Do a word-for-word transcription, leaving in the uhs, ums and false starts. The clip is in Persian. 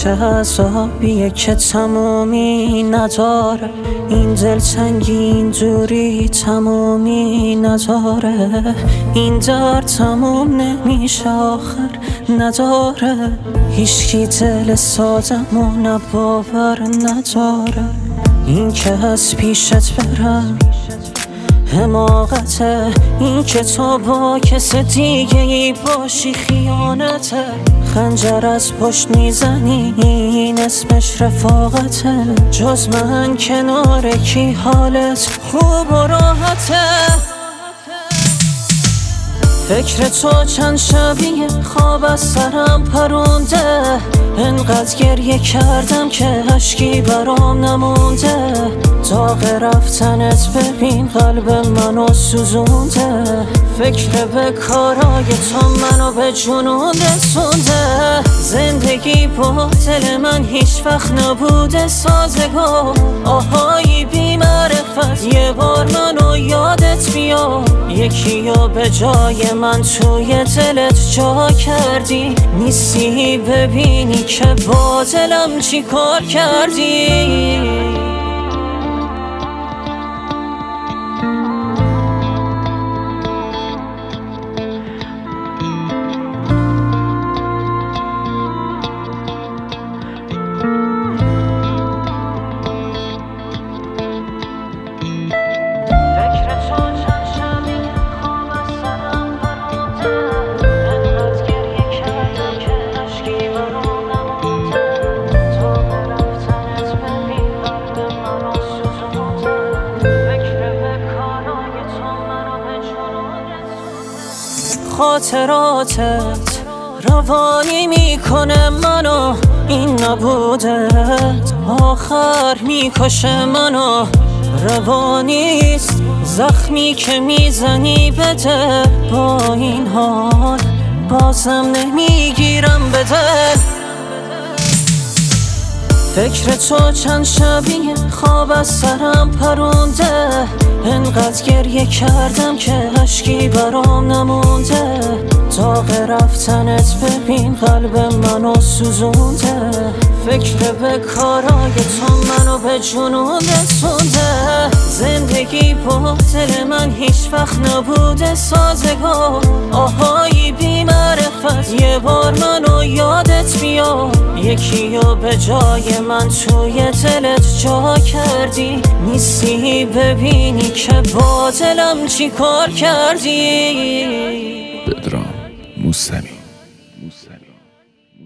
چه عذابیه که تمومی نداره، این دلتنگی اینجوری تمومی نداره، این درد تموم نمیشه آخر نداره، هیچکی دل سادمو نه باور نداره، این که از پیشت برم حماقته، این که تو با کس دیگه ای باشی خیانته، خنجر از پشت میزنی این اسمش رفاقته، جز من کنار کی حالت خوب و راحته. فکر تو چند شبیه خواب از سرم پرونده، انقدر گریه کردم که اشکی برام نمونده، داغ رفتنت ببین قلب منو سوزونده، فکر به کارای تو منو به جنون رسونده، زندگی با دل من هیچ وقت نبوده سازگار، آهایی بی معرفت یه بار منو یادت بیاد، یکی یا به جای من توی دلت جا کردی، نیستی ببینی که با دلم چی کار کردی. خاطراتت روانی میکنه منو، این نبودت آخر میکشه منو، روانیست زخمی که میزنی بده، با این حال بازم نمیگیرم بده، فکر تو چند شبیه خواب از سرم پرونده، انقدر گریه کردم که اشکی برام نمونده، داغ رفتنت ببین قلب منو سوزونده، فکر به کارای تو منو به جنون رسونده، زندگی با دل من هیچ وقت نبوده سازگار، آهایی بی معرفت یه بار منو یادت بیاد، یکی یا به جای من توی دلت جا کردی، نیستی ببینی که با دلم چی کار کردی. پدرام موسوی.